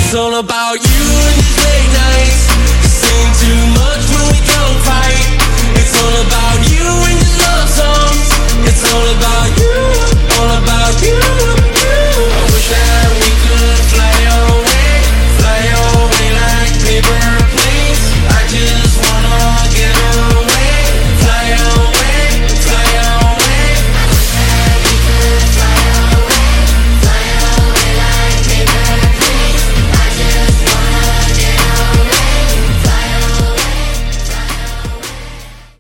It's all about you and these late nights. You seem to